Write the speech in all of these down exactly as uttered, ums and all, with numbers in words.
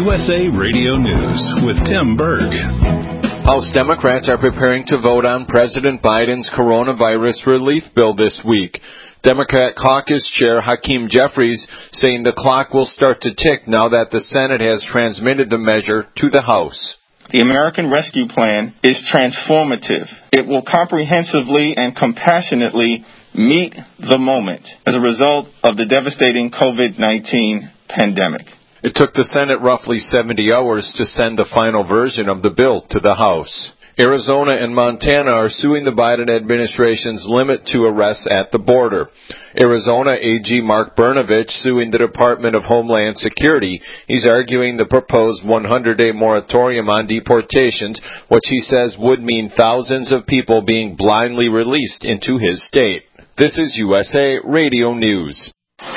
U S A Radio News with Tim Berg. House Democrats are preparing to vote on President Biden's coronavirus relief bill this week. Democrat Caucus Chair Hakeem Jeffries saying the clock will start to tick now that the Senate has transmitted the measure to the House. The American Rescue Plan is transformative. It will comprehensively and compassionately meet the moment as a result of the devastating COVID nineteen pandemic. It took the Senate roughly seventy hours to send the final version of the bill to the House. Arizona and Montana are suing the Biden administration's limit to arrests at the border. Arizona A G Mark Brnovich suing the Department of Homeland Security. He's arguing the proposed one hundred day moratorium on deportations, which he says would mean thousands of people being blindly released into his state. This is U S A Radio News.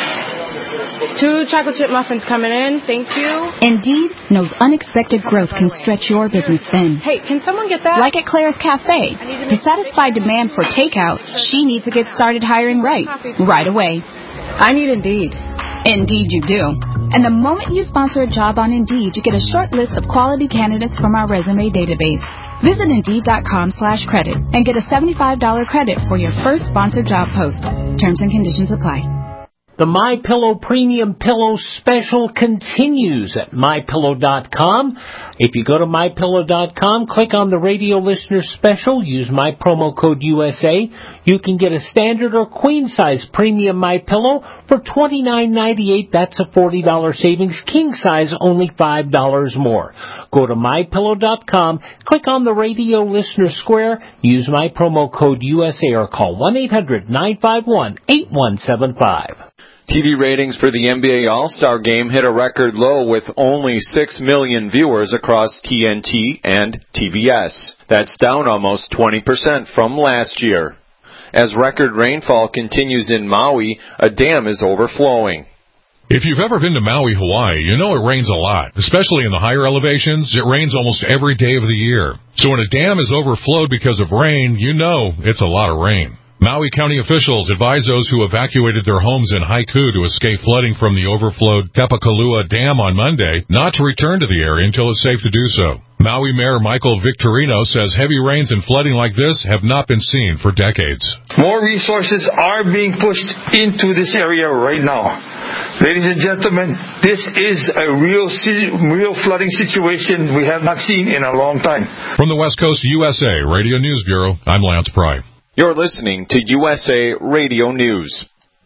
Two chocolate chip muffins coming in. Thank you. Indeed knows unexpected growth can stretch your business thin. Hey, can someone get that? Like at Claire's Cafe. To satisfy demand for takeout, she needs to get started hiring right, right away. I need Indeed. Indeed you do. And the moment you sponsor a job on Indeed, you get a short list of quality candidates from our resume database. Visit Indeed.com slash credit and get a seventy-five dollars credit for your first sponsored job post. Terms and conditions apply. The MyPillow Premium Pillow Special continues at My Pillow dot com. If you go to My Pillow dot com, click on the Radio Listener Special, use my promo code U S A. You can get a standard or queen size premium MyPillow for twenty-nine ninety-eight. That's a forty dollars savings. King size only five dollars more. Go to My Pillow dot com, click on the Radio Listener Square, use my promo code U S A or call one eight hundred nine five one eight one seven five. T V ratings for the N B A All-Star Game hit a record low with only six million viewers across T N T and T B S. That's down almost twenty percent from last year. As record rainfall continues in Maui, a dam is overflowing. If you've ever been to Maui, Hawaii, you know it rains a lot. Especially in the higher elevations, it rains almost every day of the year. So when a dam is overflowed because of rain, you know it's a lot of rain. Maui County officials advise those who evacuated their homes in Haiku to escape flooding from the overflowed Tepakalua Dam on Monday not to return to the area until it's safe to do so. Maui Mayor Michael Victorino says heavy rains and flooding like this have not been seen for decades. More resources are being pushed into this area right now. Ladies and gentlemen, this is a real real flooding situation we have not seen in a long time. From the West Coast U S A Radio News Bureau, I'm Lance Pry. You're listening to U S A Radio News.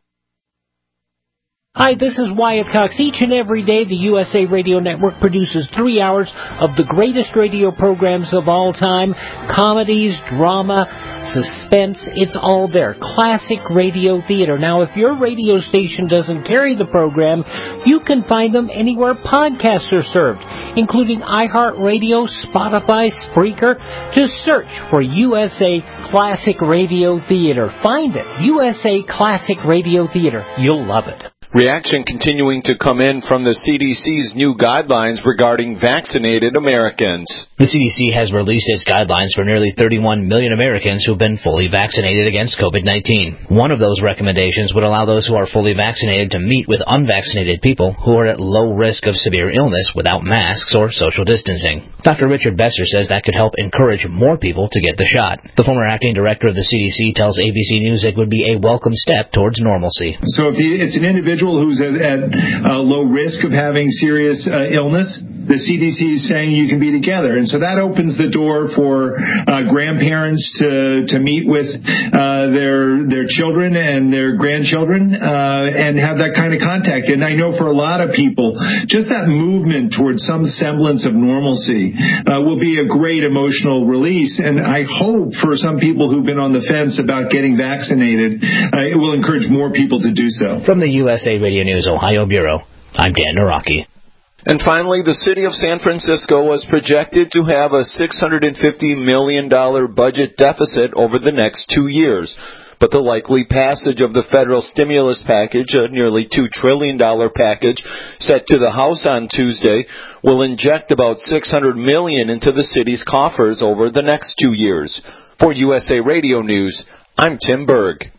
Hi, this is Wyatt Cox. Each and every day, the U S A Radio Network produces three hours of the greatest radio programs of all time. Comedies, drama, suspense, it's all there. Classic radio theater. Now, if your radio station doesn't carry the program, you can find them anywhere podcasts are served, including iHeartRadio, Spotify, Spreaker. Just search for U S A Classic Radio Theater. Find it. U S A Classic Radio Theater. You'll love it. Reaction continuing to come in from the C D C's new guidelines regarding vaccinated Americans. The C D C has released its guidelines for nearly thirty-one million Americans who've been fully vaccinated against COVID nineteen. One of those recommendations would allow those who are fully vaccinated to meet with unvaccinated people who are at low risk of severe illness without masks or social distancing. Doctor Richard Besser says that could help encourage more people to get the shot. The former acting director of the C D C tells A B C News it would be a welcome step towards normalcy. So if it's an individual who's at, at uh, low risk of having serious uh, illness, the C D C is saying you can be together. And so that opens the door for uh, grandparents to to meet with uh, their their children and their grandchildren uh, and have that kind of contact. And I know for a lot of people, just that movement towards some semblance of normalcy uh, will be a great emotional release. And I hope for some people who've been on the fence about getting vaccinated, uh, it will encourage more people to do so. From the U S A Radio News Ohio Bureau, I'm Dan Naraki. And finally, the city of San Francisco was projected to have a six hundred fifty million dollars budget deficit over the next two years. But the likely passage of the federal stimulus package, a nearly two trillion dollars package set to the House on Tuesday, will inject about six hundred million dollars into the city's coffers over the next two years. For U S A Radio News, I'm Tim Berg.